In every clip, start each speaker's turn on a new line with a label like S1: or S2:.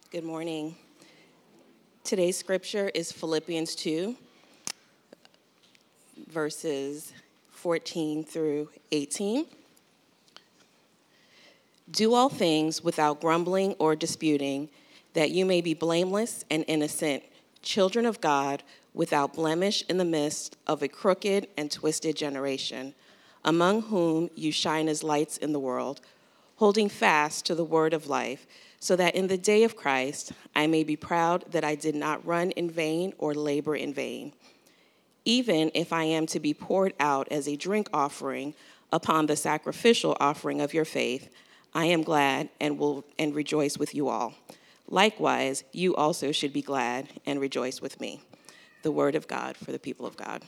S1: Good morning. Today's scripture is Philippians 2, verses 14 through 18. Do all things without grumbling or disputing, that you may be blameless and innocent, children of God, without blemish in the midst of a crooked and twisted generation, among whom you shine as lights in the world, holding fast to the word of life, so that in the day of Christ I may be proud that I did not run in vain or labor in vain. Even if I am to be poured out as a drink offering upon the sacrificial offering of your faith, I am glad and rejoice with you all. Likewise, you also should be glad and rejoice with me. The word of God for the people of God.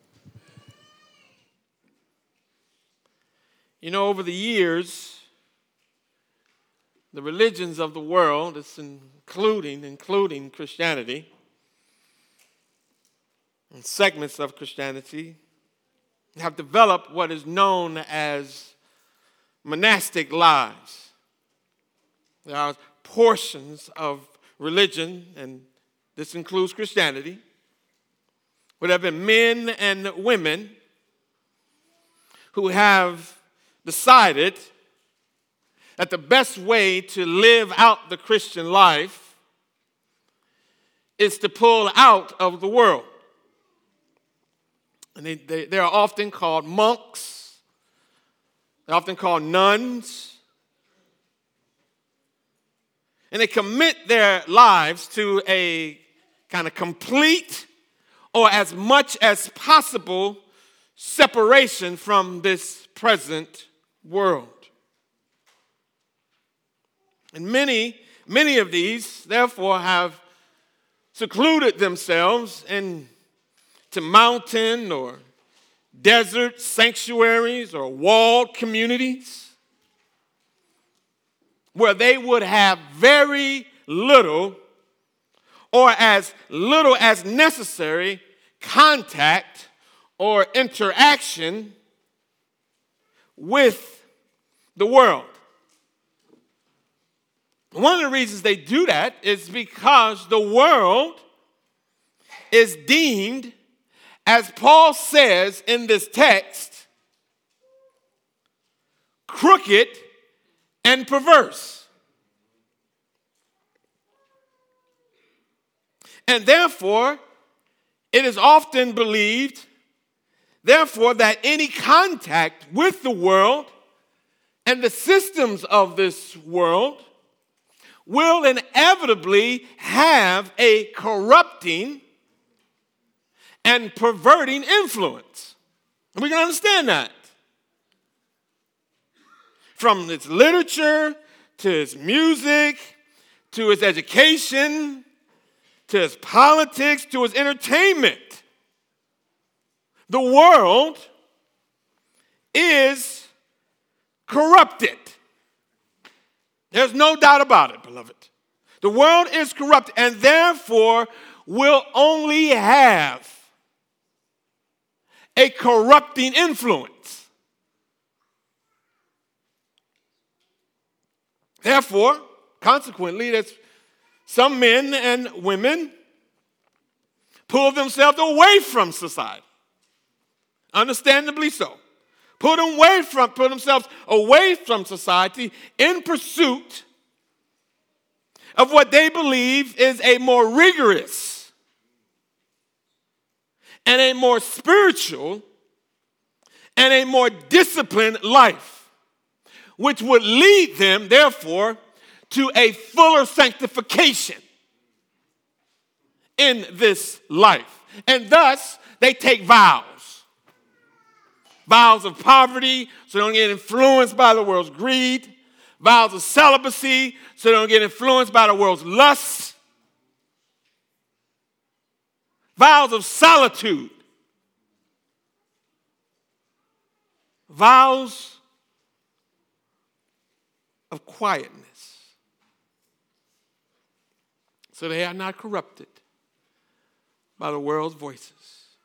S2: You know, over the years, the religions of the world, it's including Christianity, and segments of Christianity, have developed what is known as monastic lives. There are portions of religion, and this includes Christianity, where there have been men and women who have decided that the best way to live out the Christian life is to pull out of the world. And they are often called monks. They're often called nuns. And they commit their lives to a kind of complete or as much as possible separation from this present world. And many of these, therefore, have secluded themselves into mountain or desert sanctuaries or walled communities where they would have very little or as little as necessary contact or interaction with the world. One of the reasons they do that is because the world is deemed, as Paul says in this text, crooked and perverse. And therefore, it is often believed, therefore, that any contact with the world and the systems of this world will inevitably have a corrupting and perverting influence. And we can understand that. From its literature, to its music, to its education, to its politics, to its entertainment. The world is corrupted. There's no doubt about it, beloved. The world is corrupt and therefore will only have a corrupting influence. Therefore, consequently, that some men and women pull themselves away from society. Understandably so. Put themselves away from society in pursuit of what they believe is a more rigorous and a more spiritual and a more disciplined life, which would lead them, therefore, to a fuller sanctification in this life. And thus, they take vows. Vows of poverty, so they don't get influenced by the world's greed. Vows of celibacy, so they don't get influenced by the world's lust. Vows of solitude. Vows of quietness. So they are not corrupted by the world's voices.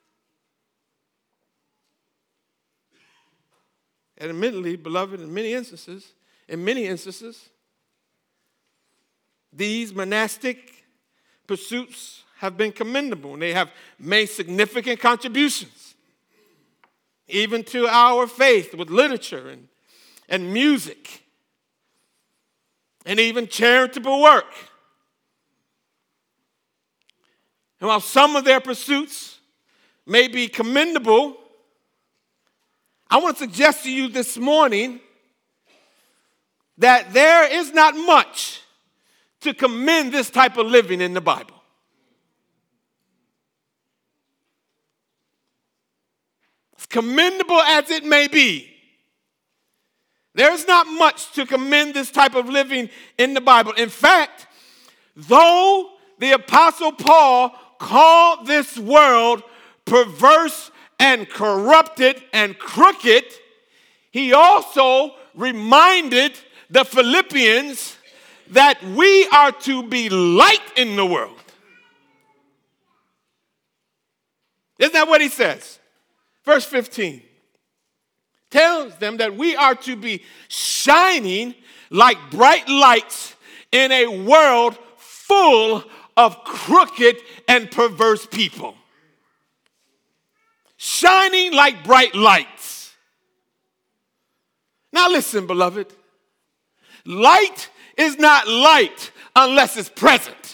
S2: And admittedly, beloved, in many instances, These monastic pursuits have been commendable, and they have made significant contributions, even to our faith with literature and music, and even charitable work. And while some of their pursuits may be commendable, I want to suggest to you this morning that there is not much to commend this type of living in the Bible. As commendable as it may be, there is not much to commend this type of living in the Bible. In fact, though the Apostle Paul called this world perverse and corrupted and crooked, he also reminded the Philippians that we are to be light in the world. Isn't that what he says? Verse 15 tells them that we are to be shining like bright lights in a world full of crooked and perverse people. Shining like bright lights. Now listen, beloved. Light is not light unless it's present.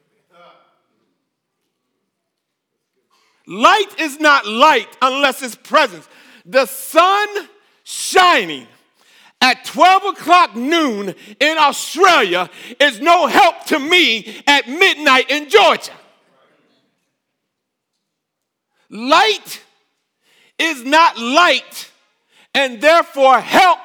S2: Light is not light unless it's present. The sun shining at 12 o'clock noon in Australia is no help to me at midnight in Georgia. Light is not light and therefore help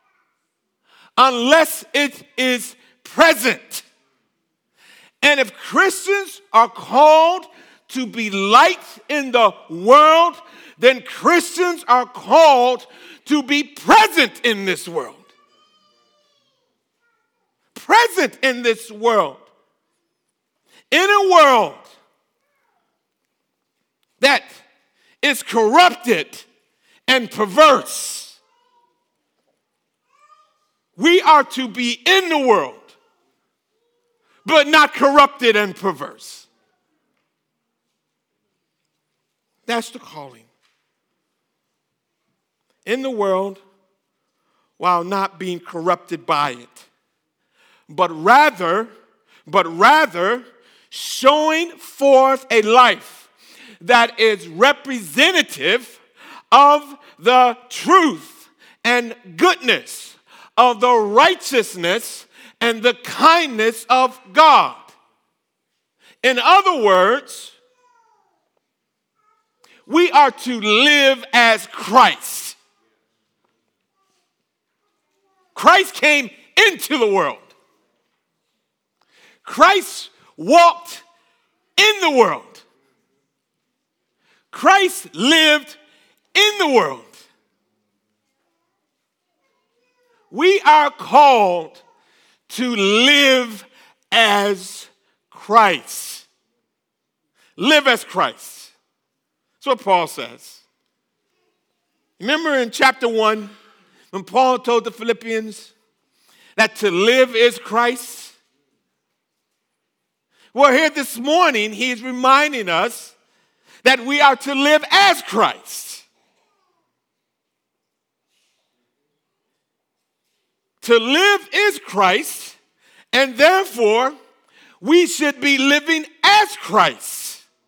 S2: unless it is present. And if Christians are called to be light in the world, then Christians are called to be present in this world. Present in this world. In a world that is corrupted and perverse, we are to be in the world, but not corrupted and perverse. That's the calling. In the world, while not being corrupted by it, but rather showing forth a life that is representative of the truth and goodness, of the righteousness and the kindness of God. In other words, we are to live as Christ. Christ came into the world. Christ walked in the world. Christ lived in the world. We are called to live as Christ. Live as Christ. That's what Paul says. Remember in chapter 1, when Paul told the Philippians that to live is Christ? Well, here this morning, he's reminding us that we are to live as Christ. To live is Christ, and therefore, we should be living as Christ.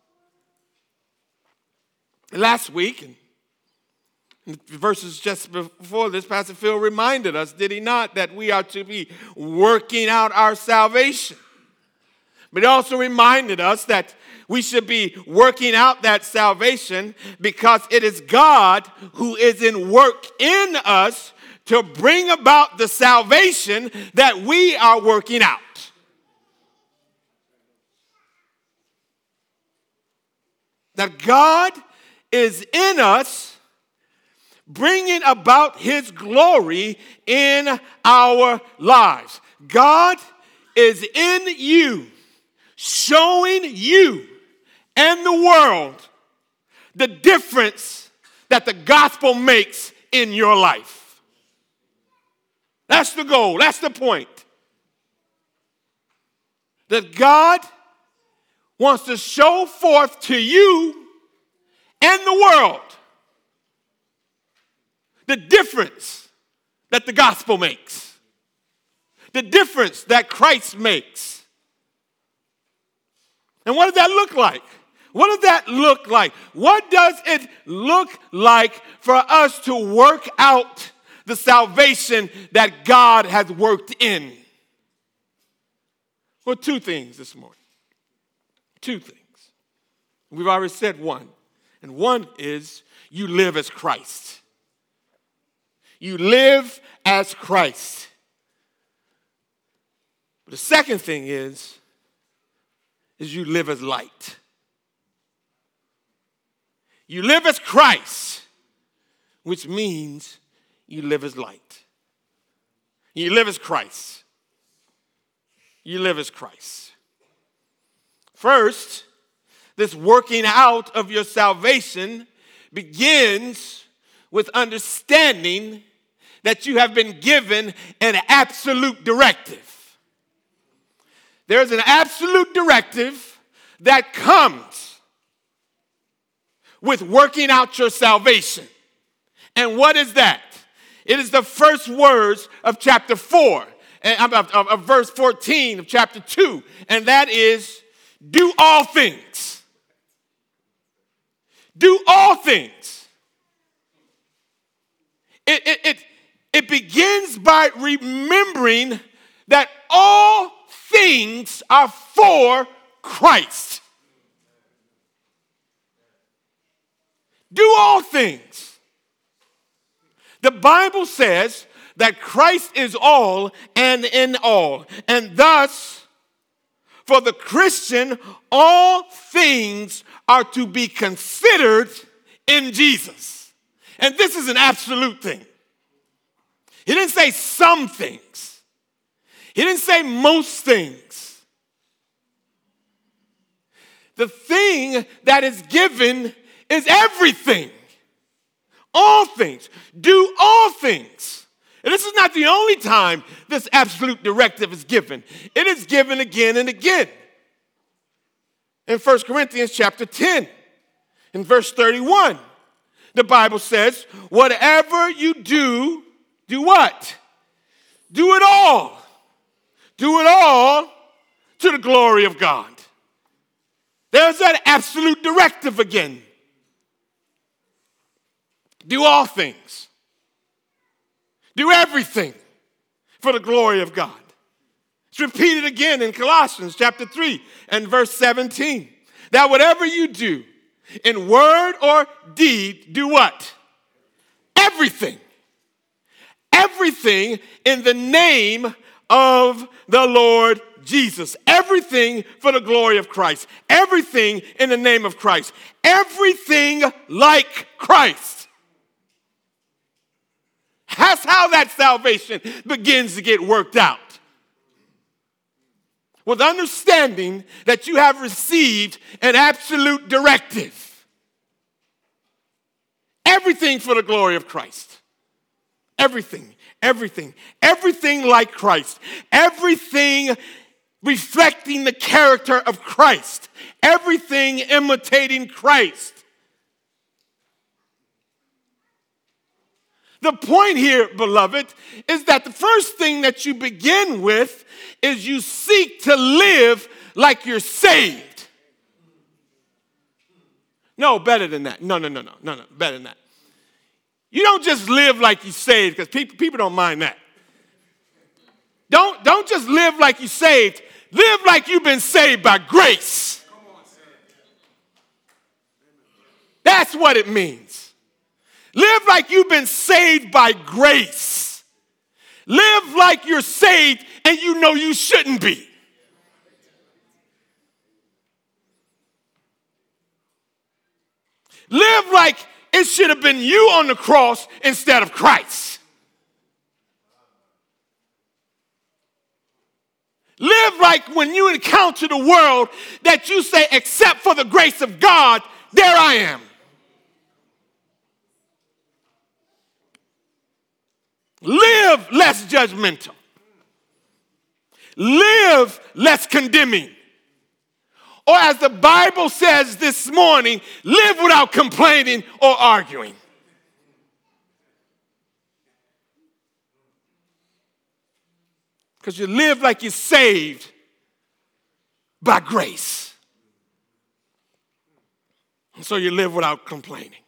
S2: Last week, in the verses just before this, Pastor Phil reminded us, did he not, that we are to be working out our salvation. But he also reminded us that we should be working out that salvation because it is God who is in work in us to bring about the salvation that we are working out. That God is in us, bringing about his glory in our lives. God is in you, showing you and the world the difference that the gospel makes in your life. That's the goal. That's the point. that God wants to show forth to you and the world the difference that the gospel makes, the difference that Christ makes. And what does that look like? What does that look like? What does it look like for us to work out the salvation that God has worked in? Well, two things this morning. Two things. We've already said one. And one is you live as Christ. You live as Christ. But the second thing is you live as light. You live as Christ, which means you live as light. You live as Christ. You live as Christ. First, this working out of your salvation begins with understanding that you have been given an absolute directive. There's an absolute directive that comes with working out your salvation. And what is that? It is the first words of chapter 4, of verse 14 of chapter 2, and that is, do all things. Do all things. It begins by remembering that all things are for Christ. Do all things. The Bible says that Christ is all and in all. And thus, for the Christian, all things are to be considered in Jesus. And this is an absolute thing. He didn't say some things. He didn't say most things. The thing that is given is everything. All things. Do all things. And this is not the only time this absolute directive is given. It is given again and again. In 1 Corinthians chapter 10, in verse 31, the Bible says, whatever you do, do what? Do it all. Do it all to the glory of God. There's that absolute directive again. Do all things. Do everything for the glory of God. It's repeated again in Colossians chapter 3 and verse 17. That whatever you do, in word or deed, do what? Everything. Everything in the name of the Lord Jesus. Everything for the glory of Christ. Everything in the name of Christ. Everything like Christ. That's how that salvation begins to get worked out. With understanding that you have received an absolute directive. Everything for the glory of Christ. Everything, everything, everything like Christ. Everything reflecting the character of Christ. Everything imitating Christ. The point here, beloved, is that the first thing that you begin with is you seek to live like you're saved. No, better than that. No, better than that. You don't just live like you're saved, because people don't mind that. Don't just live like you're saved. Live like you've been saved by grace. That's what it means. Live like you've been saved by grace. Live like you're saved and you know you shouldn't be. Live like it should have been you on the cross instead of Christ. Live like when you encounter the world that you say, except for the grace of God, there I am. Live less judgmental. live less condemning. Or as the Bible says this morning, live without complaining or arguing. Because you live like you're saved by grace. And so you live without complaining.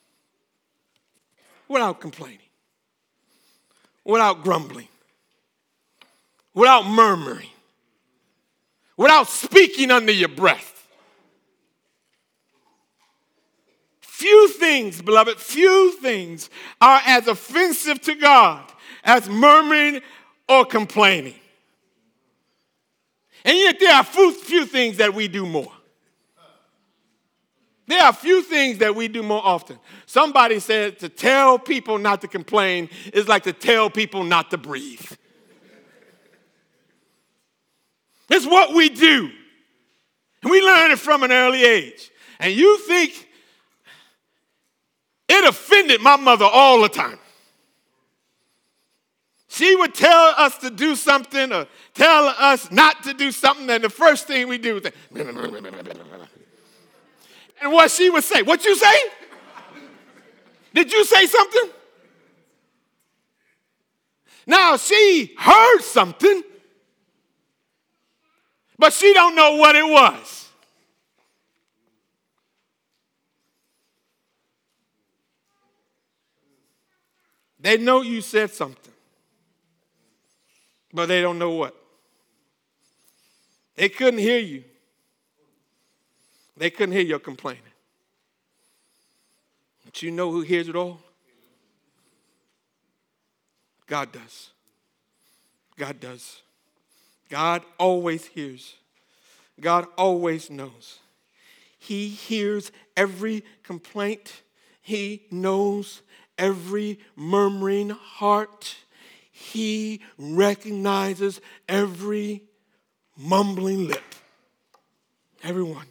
S2: Without complaining. Without grumbling. Without murmuring. Without speaking under your breath. Few things, beloved, few things are as offensive to God as murmuring or complaining. And yet there are few things that we do more. There are few things that we do more often. Somebody said to tell people not to complain is like to tell people not to breathe. It's what we do. And we learn it from an early age. And you think it offended my mother all the time. She would tell us to do something or tell us not to do something, and the first thing we do was say, and what she would say, what you say? Did you say something? Now, she heard something, but she don't know what it was. They know you said something, but they don't know what. They couldn't hear you. They couldn't hear your complaining. But you know who hears it all? God does. God does. God always hears. God always knows. He hears every complaint. He knows every murmuring heart. He recognizes every mumbling lip. Everyone.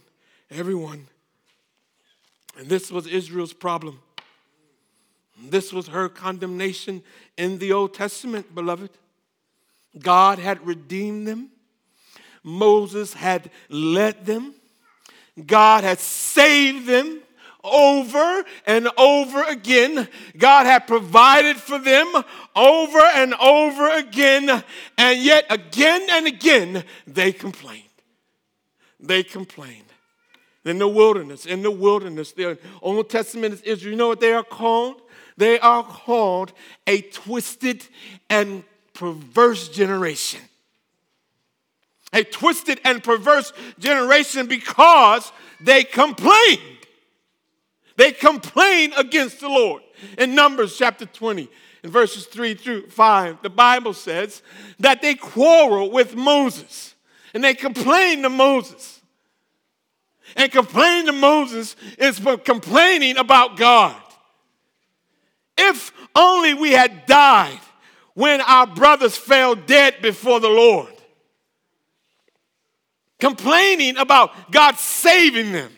S2: And this was Israel's problem. This was her condemnation in the Old Testament, beloved. God had redeemed them. Moses had led them. God had saved them over and over again. God had provided for them over and over again. And yet again and again, they complained. They complained. In the wilderness, the Old Testament is Israel. You know what they are called? They are called a twisted and perverse generation. A twisted and perverse generation because they complained. They complained against the Lord. In Numbers chapter 20, in verses 3 through 5, the Bible says that they quarreled with Moses. And they complained to Moses. And complaining to Moses is complaining about God. If only we had died when our brothers fell dead before the Lord. Complaining about God saving them.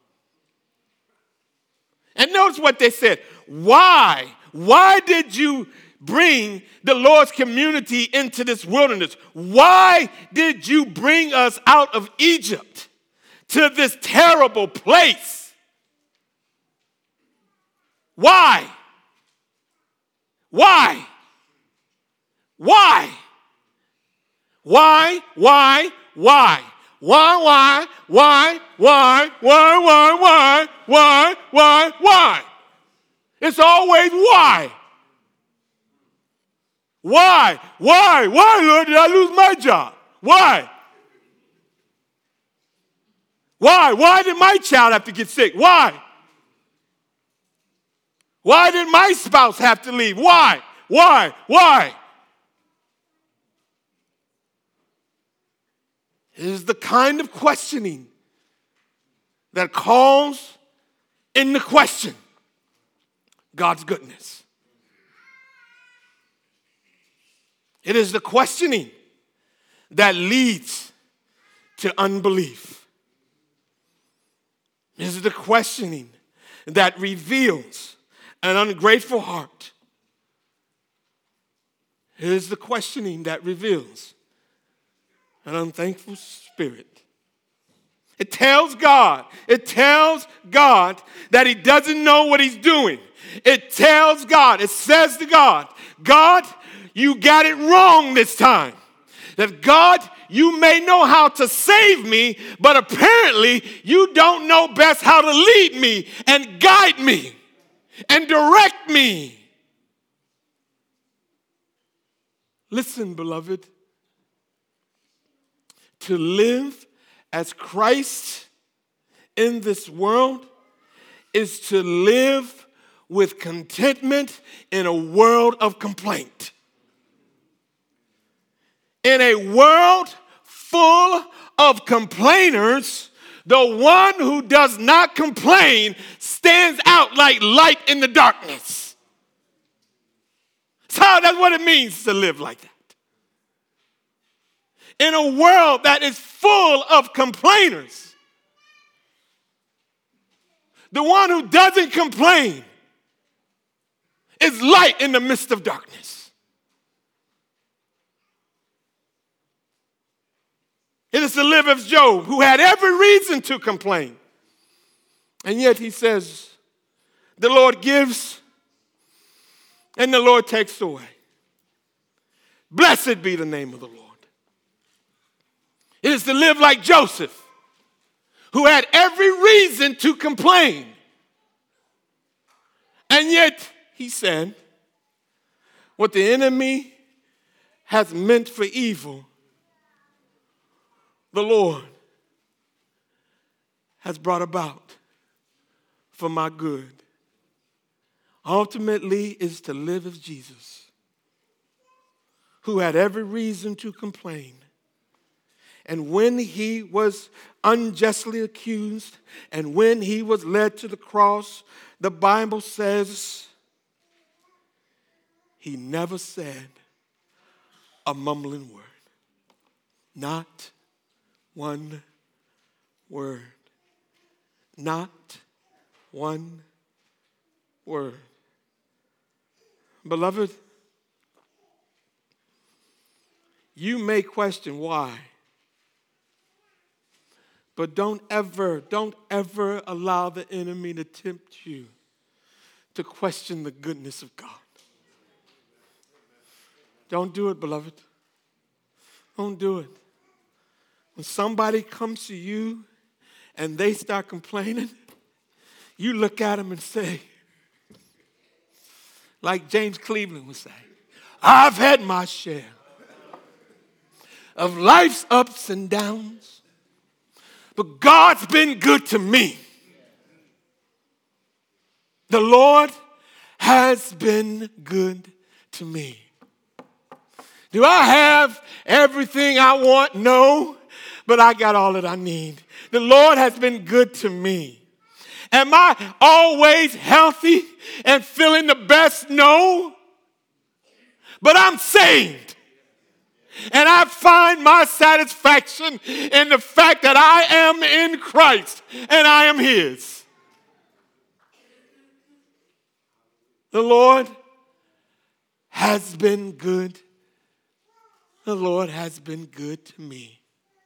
S2: And notice what they said. Why? Why did you bring the Lord's community into this wilderness? Why did you bring us out of Egypt to this terrible place? Why? Why? Why? Why? Why? Why? Why? Why? It's always why. Why? Why, Lord, did I lose my job? Why? Why? Why did my child have to get sick? Why? Why did my spouse have to leave? Why? It is the kind of questioning that calls into question God's goodness. It is the questioning that leads to unbelief. It is the questioning that reveals an ungrateful heart. It is the questioning that reveals an unthankful spirit. It tells God that he doesn't know what he's doing. It tells God, it says to God, God, you got it wrong this time. That God, you may know how to save me, but apparently you don't know best how to lead me and guide me and direct me. Listen, beloved, to live as Christ in this world is to live with contentment in a world of complaint. In a world full of complainers, the one who does not complain stands out like light in the darkness. So that's what it means to live like that. In a world that is full of complainers, the one who doesn't complain is light in the midst of darkness. It is to live as Job, who had every reason to complain. And yet he says, the Lord gives and the Lord takes away. Blessed be the name of the Lord. It is to live like Joseph, who had every reason to complain. And yet he said, what the enemy has meant for evil, the Lord has brought about for my good. Ultimately is to live as Jesus, who had every reason to complain. And when he was unjustly accused and when he was led to the cross, the Bible says he never said a mumbling word. Not one word. Not one word. Beloved, you may question why, but don't ever allow the enemy to tempt you to question the goodness of God. Don't do it, beloved. Don't do it. When somebody comes to you and they start complaining, you look at them and say, like James Cleveland would say, I've had my share of life's ups and downs, but God's been good to me. The Lord has been good to me. Do I have everything I want? No, but I got all that I need. The Lord has been good to me. Am I always healthy and feeling the best? No, but I'm saved. And I find my satisfaction in the fact that I am in Christ and I am his. The Lord has been good. The Lord has been good to me.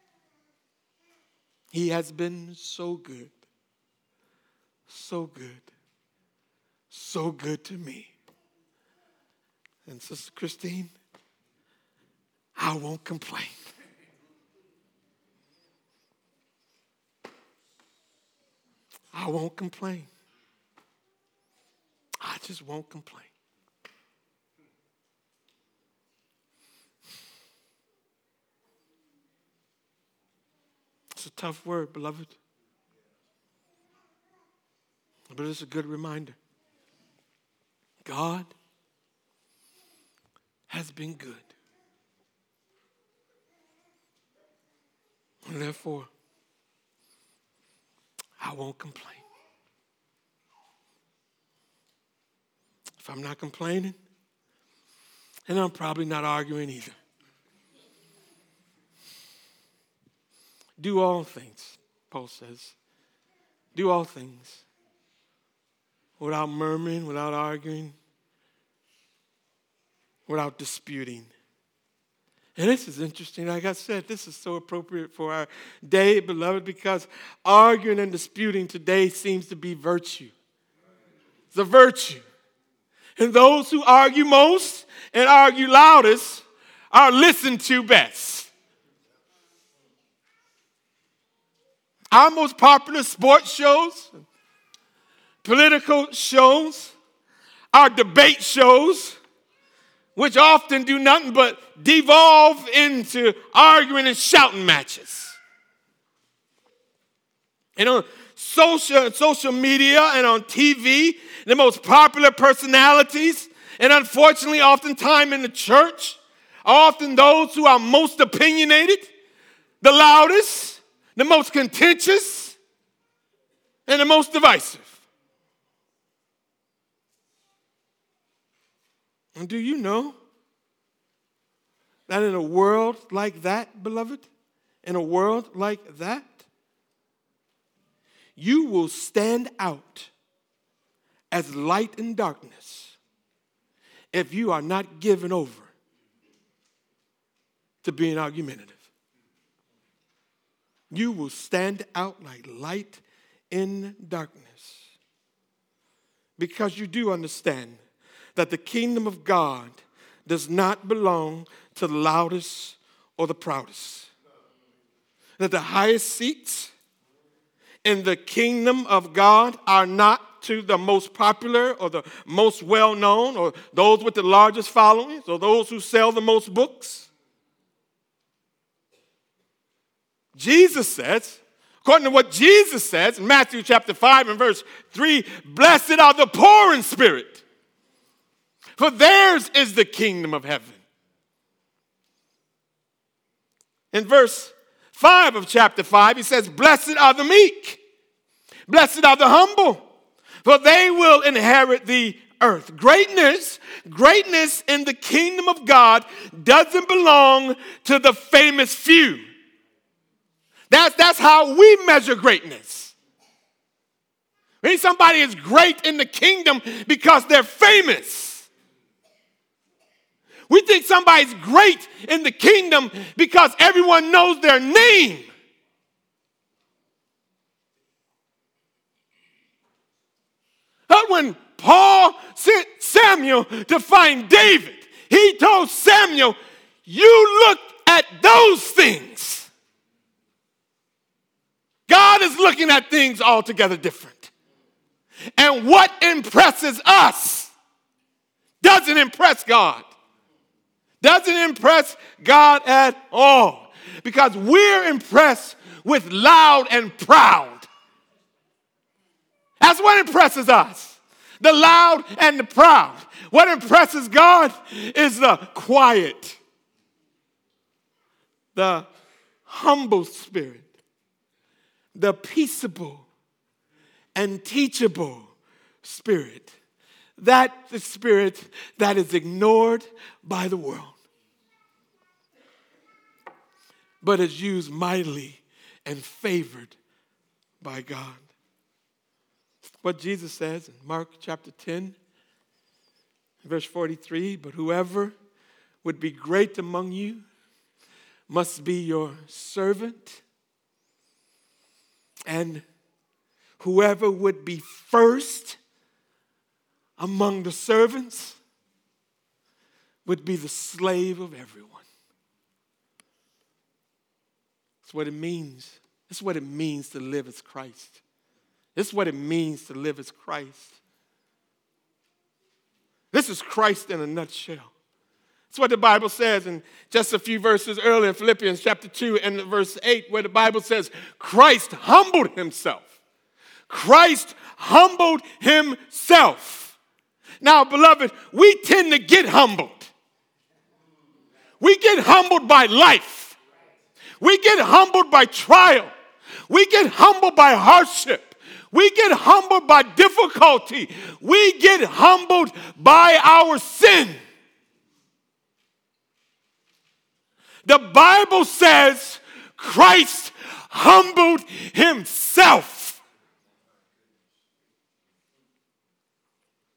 S2: He has been so good. So good. So good to me. And Sister Christine, I won't complain. I won't complain. I just won't complain. It's a tough word, beloved. But it's a good reminder. God has been good. And therefore, I won't complain. If I'm not complaining, and I'm probably not arguing either. Do all things, Paul says. Do all things without murmuring, without arguing, without disputing. And this is interesting. Like I said, this is so appropriate for our day, beloved, because arguing and disputing today seems to be virtue. It's a virtue. And those who argue most and argue loudest are listened to best. Our most popular sports shows, political shows, our debate shows, which often do nothing but devolve into arguing and shouting matches. And on social media and on TV, the most popular personalities, and unfortunately oftentimes in the church, are often those who are most opinionated, the loudest, the most contentious, and the most divisive. And do you know that in a world like that, beloved, in a world like that, you will stand out as light in darkness if you are not given over to being argumentative. You will stand out like light in darkness because you do understand that the kingdom of God does not belong to the loudest or the proudest. That the highest seats in the kingdom of God are not to the most popular or the most well-known or those with the largest followings or those who sell the most books. Jesus says, according to what Jesus says in Matthew chapter 5 and verse 3, blessed are the poor in spirit, for theirs is the kingdom of heaven. In verse 5 of chapter 5, he says, blessed are the meek, blessed are the humble, for they will inherit the earth. Greatness in the kingdom of God doesn't belong to the famous few. That's how we measure greatness. Maybe somebody is great in the kingdom because they're famous. We think somebody's great in the kingdom because everyone knows their name. But when Paul sent Samuel to find David, he told Samuel, you look at those things. God is looking at things altogether different. And what impresses us doesn't impress God. Doesn't impress God at all. Because we're impressed with loud and proud. That's what impresses us. The loud and the proud. What impresses God is the quiet, the humble spirit, the peaceable and teachable spirit. That's the spirit that is ignored by the world, but is used mightily and favored by God. What Jesus says in Mark chapter 10, verse 43, but whoever would be great among you must be your servant, and whoever would be first among the servants would be the slave of everyone. That's what it means. That's what it means to live as Christ. This is what it means to live as Christ. This is Christ in a nutshell. That's what the Bible says in just a few verses earlier in Philippians chapter 2 and verse 8, where the Bible says, Christ humbled himself. Christ humbled himself. Now, beloved, we tend to get humbled. We get humbled by life. We get humbled by trial. We get humbled by hardship. We get humbled by difficulty. We get humbled by our sin. The Bible says Christ humbled himself.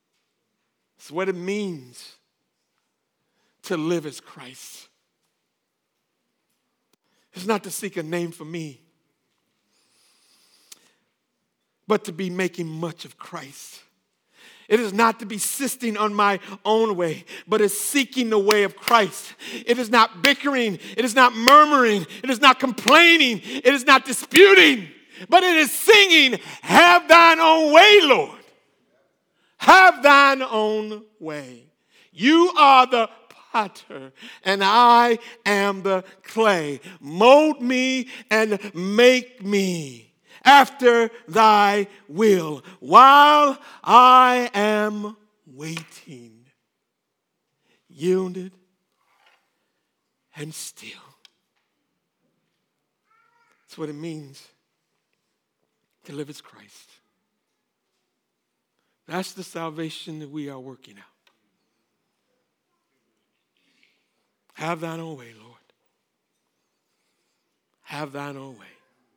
S2: That's what it means to live as Christ. is not to seek a name for me, but to be making much of Christ. It is not to be insisting on my own way, but is seeking the way of Christ. It is not bickering. It is not murmuring. It is not complaining. It is not disputing, but it is singing, have thine own way, Lord. Have thine own way. You are the potter, and I am the clay. Mold me and make me after thy will, while I am waiting, yielded and still. That's what it means to live as Christ. That's the salvation that we are working out. Have thine own way, Lord. Have thine own way.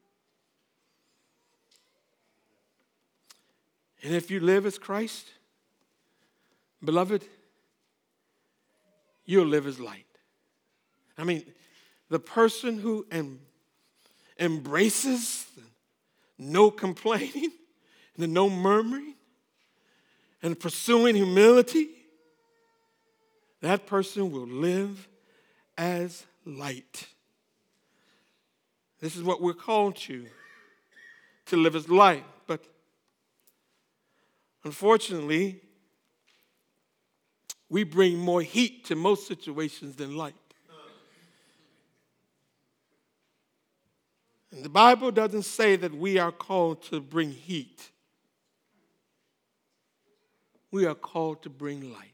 S2: And if you live as Christ, beloved, you'll live as light. I mean, the person who embraces the no complaining and the no murmuring and pursuing humility, that person will live as light. This is what we're called to live as light. But unfortunately, we bring more heat to most situations than light. And the Bible doesn't say that we are called to bring heat. We are called to bring light.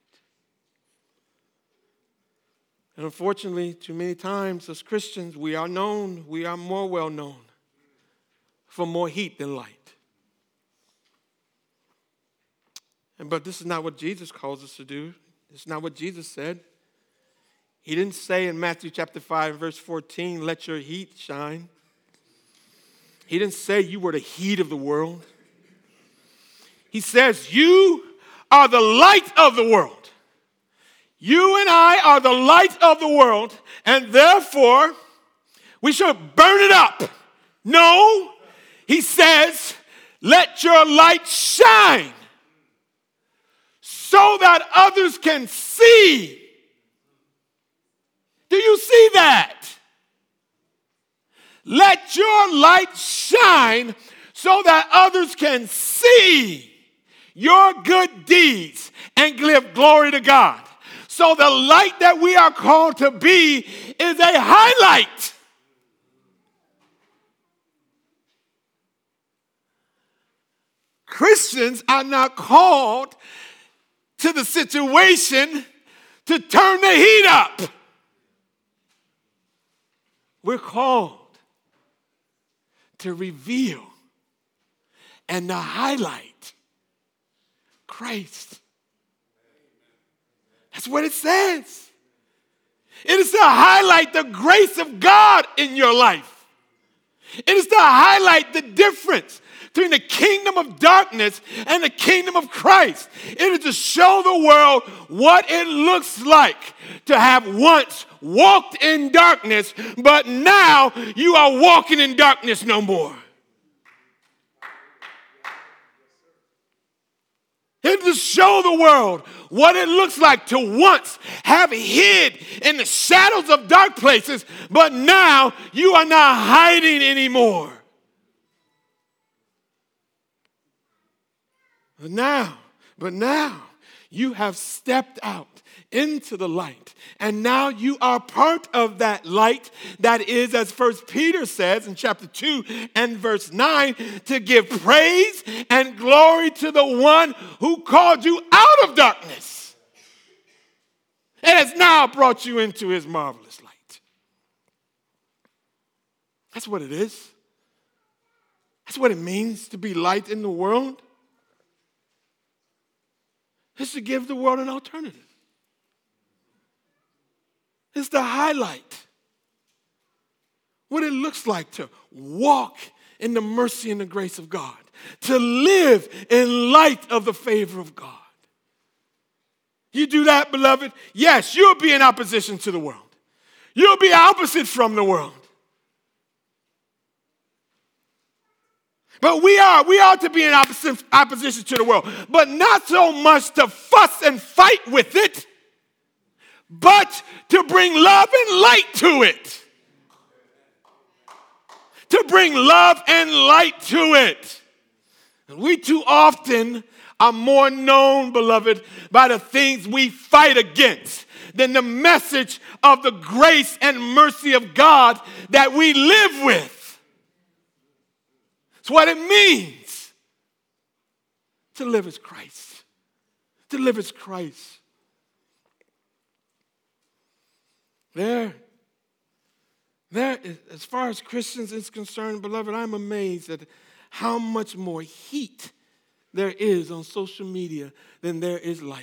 S2: And unfortunately, too many times as Christians, we are more well known for more heat than light. But this is not what Jesus calls us to do. It's not what Jesus said. He didn't say in Matthew chapter 5, verse 14, let your heat shine. He didn't say you were the heat of the world. He says you are the light of the world. You and I are the light of the world, and therefore we should burn it up. No, he says, let your light shine so that others can see. Do you see that? Let your light shine so that others can see your good deeds and give glory to God. So the light that we are called to be is a highlight. Christians are not called to the situation to turn the heat up. We're called to reveal and to highlight Christ. That's what it says. It is to highlight the grace of God in your life. It is to highlight the difference between the kingdom of darkness and the kingdom of Christ. It is to show the world what it looks like to have once walked in darkness, but now you are walking in darkness no more. It is to show the world what it looks like to once have hid in the shadows of dark places, but now you are not hiding anymore. But now you have stepped out into the light, and now you are part of that light that is, as 1 Peter says in chapter 2 and verse 9, to give praise and glory to the one who called you out of darkness and has now brought you into his marvelous light. That's what it is. That's what it means to be light in the world. It's to give the world an alternative. It's to highlight what it looks like to walk in the mercy and the grace of God, to live in light of the favor of God. You do that, beloved, yes, you'll be in opposition to the world. You'll be opposite from the world. But we are to be in opposition to the world, but not so much to fuss and fight with it, but to bring love and light to it. To bring love and light to it. And we too often are more known, beloved, by the things we fight against than the message of the grace and mercy of God that we live with. It's what it means to live as Christ. To live as Christ. There is, as far as Christians is concerned, beloved, I'm amazed at how much more heat there is on social media than there is light.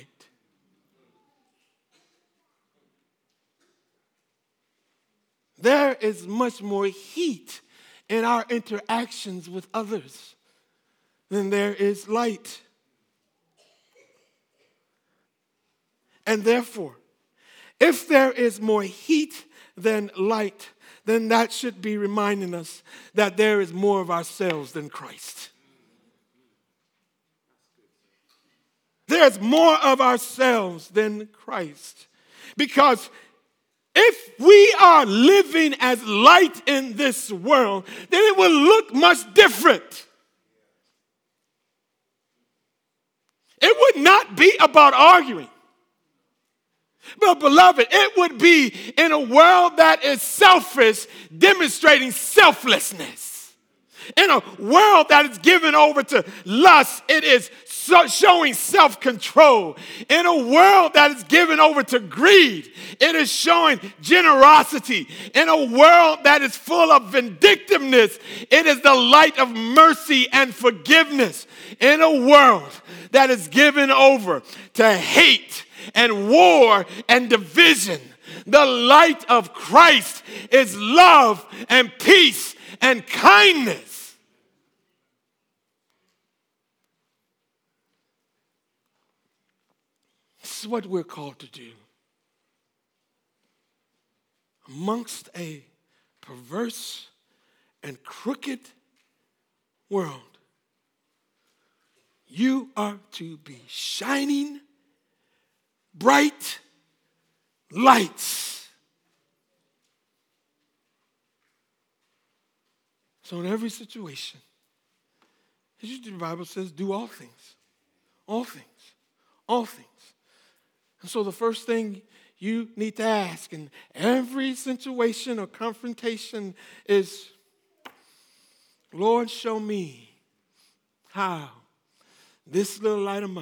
S2: There is much more heat in our interactions with others than there is light. And therefore, if there is more heat than light, then that should be reminding us that there is more of ourselves than Christ. There's more of ourselves than Christ. Because if we are living as light in this world, then it will look much different. It would not be about arguing. But beloved, it would be in a world that is selfish, demonstrating selflessness. In a world that is given over to lust, it is showing self-control. In a world that is given over to greed, it is showing generosity. In a world that is full of vindictiveness, it is the light of mercy and forgiveness. In a world that is given over to hate and war and division, the light of Christ is love and peace and kindness. This is what we're called to do. Amongst a perverse and crooked world, you are to be shining bright lights. So in every situation, as the Bible says, do all things. All things. All things. And so the first thing you need to ask in every situation or confrontation is, Lord, show me how this little light of mine,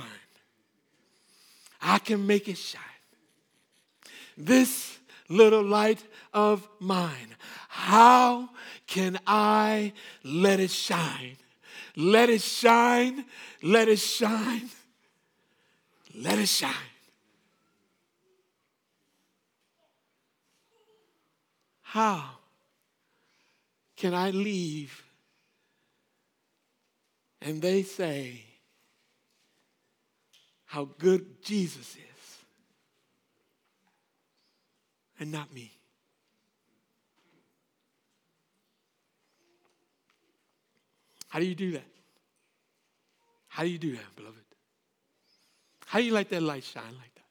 S2: I can make it shine. This little light of mine, how can I let it shine? Let it shine, let it shine, let it shine. How can I leave and they say how good Jesus is and not me? How do you do that? How do you do that, beloved? How do you let that light shine like that?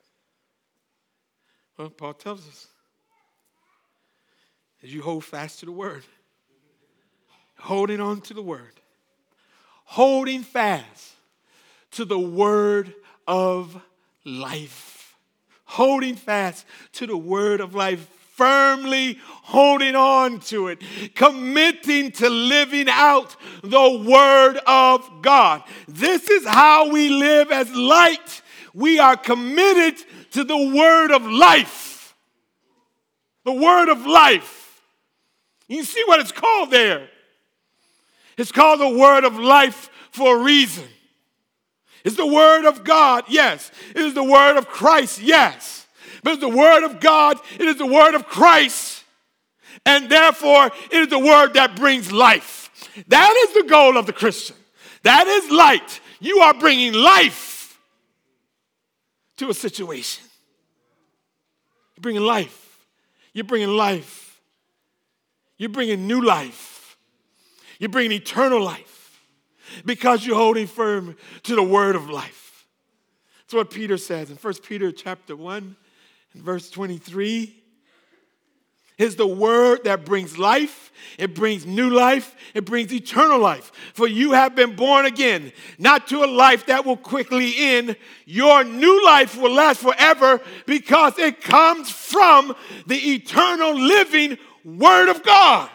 S2: Well, Paul tells us, as you hold fast to the word, holding on to the word, holding fast to the word of life, holding fast to the word of life, firmly holding on to it, committing to living out the word of God. This is how we live as light. We are committed to the word of life. The word of life. You see what it's called there? It's called the word of life for a reason. It's the word of God, yes. It is the word of Christ, yes. But it's the word of God, it is the word of Christ, and therefore it is the word that brings life. That is the goal of the Christian. That is light. You are bringing life to a situation. You're bringing life. You're bringing life. You're bringing new life. You bring eternal life because you're holding firm to the word of life. That's what Peter says in 1 Peter chapter 1 and verse 23. Is the word that brings life. It brings new life. It brings eternal life. For you have been born again, not to a life that will quickly end. Your new life will last forever because it comes from the eternal living word of God.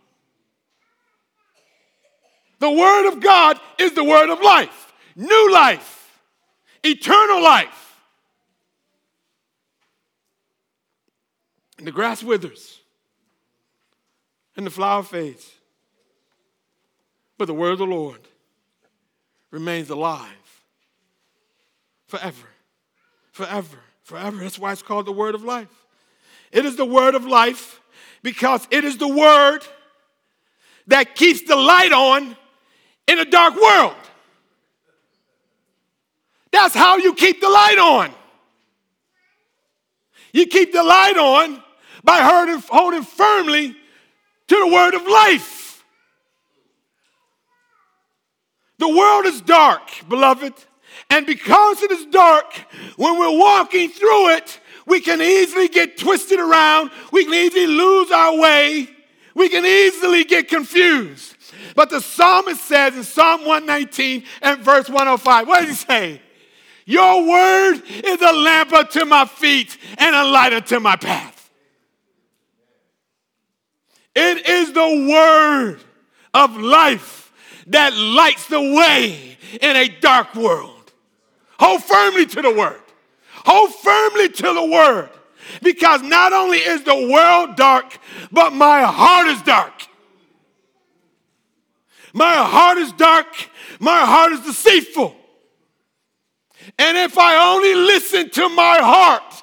S2: The word of God is the word of life, new life, eternal life. And the grass withers and the flower fades, but the word of the Lord remains alive forever, forever, forever. That's why it's called the word of life. It is the word of life because it is the word that keeps the light on in a dark world. That's how you keep the light on. You keep the light on by holding firmly to the word of life. The world is dark, beloved, and because it is dark, when we're walking through it, we can easily get twisted around. We can easily lose our way. We can easily get confused. But the psalmist says in Psalm 119 and verse 105, what does he say? Your word is a lamp unto my feet and a light unto my path. It is the word of life that lights the way in a dark world. Hold firmly to the word. Hold firmly to the word. Because not only is the world dark, but my heart is dark. My heart is dark. My heart is deceitful. And if I only listen to my heart,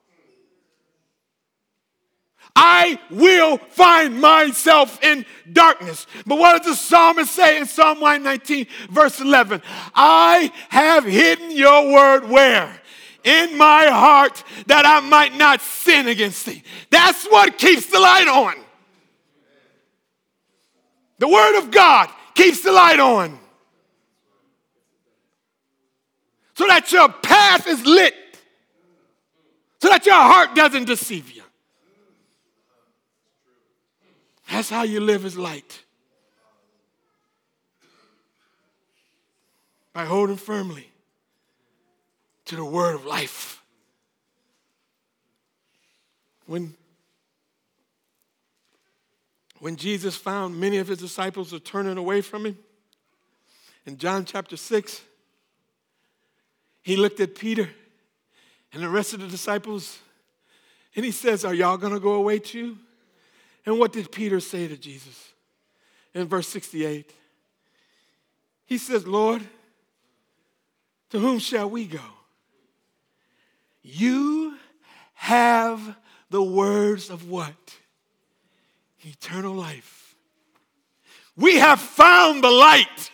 S2: I will find myself in darkness. But what does the psalmist say in Psalm 119, verse 11? I have hidden your word where? In my heart, that I might not sin against thee. That's what keeps the light on. The word of God keeps the light on. So that your path is lit. So that your heart doesn't deceive you. That's how you live as light. By holding firmly to the word of life. When Jesus found many of his disciples were turning away from him, in John chapter 6, he looked at Peter and the rest of the disciples, and he says, are y'all going to go away too? And what did Peter say to Jesus? In verse 68, he says, Lord, to whom shall we go? You have the words of what? Eternal life. We have found the light.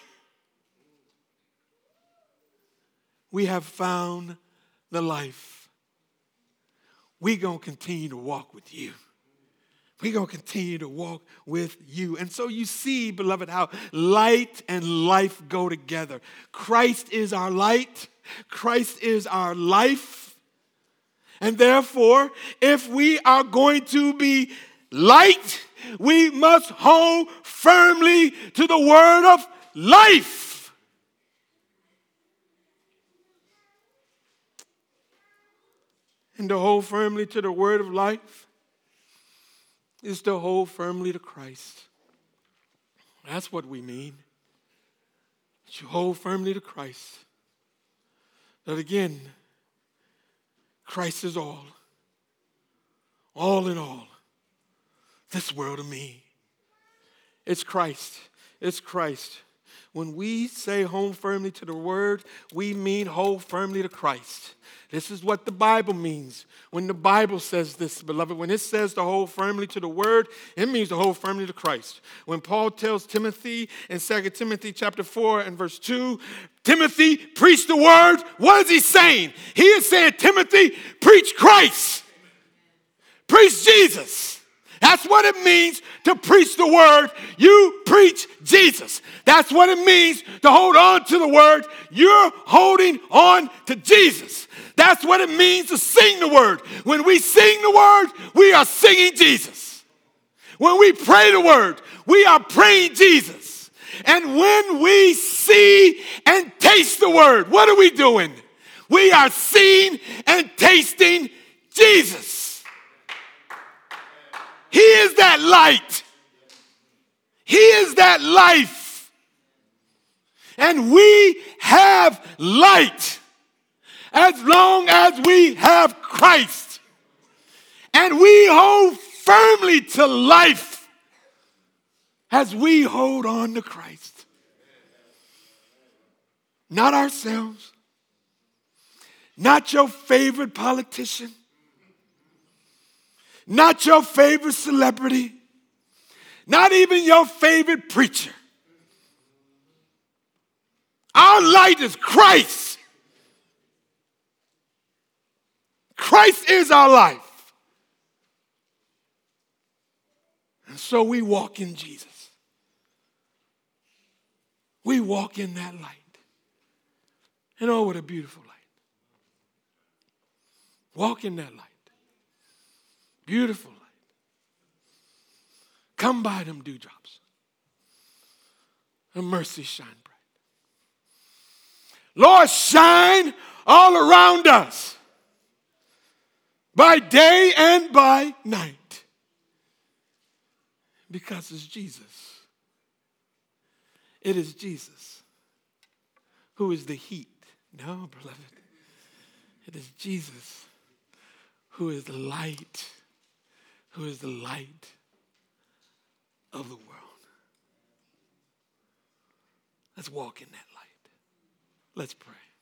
S2: We have found the life. We're going to continue to walk with you. We're going to continue to walk with you. And so you see, beloved, how light and life go together. Christ is our light. Christ is our life. And therefore, if we are going to be light, we must hold firmly to the word of life. And to hold firmly to the word of life is to hold firmly to Christ. That's what we mean. That you hold firmly to Christ. That again, Christ is all in all. This world of me. It's Christ. It's Christ. When we say hold firmly to the word, we mean hold firmly to Christ. This is what the Bible means. When the Bible says this, beloved, when it says to hold firmly to the word, it means to hold firmly to Christ. When Paul tells Timothy in 2 Timothy chapter 4 and verse 2, Timothy, preach the word, what is he saying? He is saying, Timothy, preach Christ. Preach Jesus. That's what it means to preach the word. You preach Jesus. That's what it means to hold on to the word. You're holding on to Jesus. That's what it means to sing the word. When we sing the word, we are singing Jesus. When we pray the word, we are praying Jesus. And when we see and taste the word, what are we doing? We are seeing and tasting Jesus. He is that light. He is that life. And we have light as long as we have Christ. And we hold firmly to life as we hold on to Christ. Not ourselves. Not your favorite politician. Not your favorite celebrity. Not even your favorite preacher. Our light is Christ. Christ is our life. And so we walk in Jesus. We walk in that light. And oh, what a beautiful light. Walk in that light. Beautiful light. Come by them dewdrops. And mercy shine bright. Lord, shine all around us by day and by night. Because it's Jesus. It is Jesus who is the heat. No, beloved. It is Jesus who is the light. Who is the light of the world. Let's walk in that light. Let's pray.